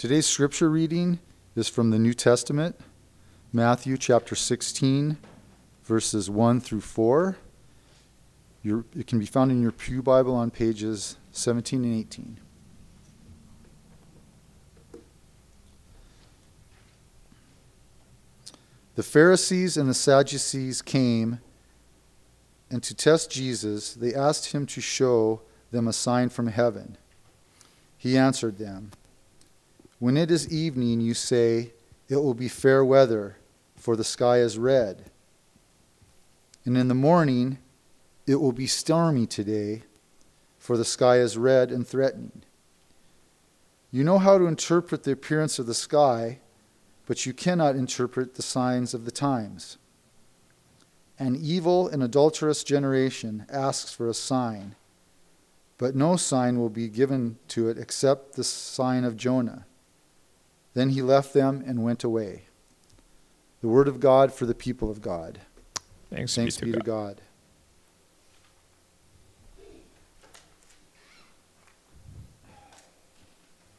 Today's scripture reading is from the New Testament, Matthew chapter 16, verses 1 through 4. It can be found in your Pew Bible on pages 17 and 18. The Pharisees and the Sadducees came, and to test Jesus, they asked him to show them a sign from heaven. He answered them, "When it is evening, you say, 'It will be fair weather, for the sky is red.' And in the morning, 'It will be stormy today, for the sky is red and threatening.' You know how to interpret the appearance of the sky, but you cannot interpret the signs of the times. An evil and adulterous generation asks for a sign, but no sign will be given to it except the sign of Jonah." Then he left them and went away. The word of God for the people of God. Thanks Thanks be to God.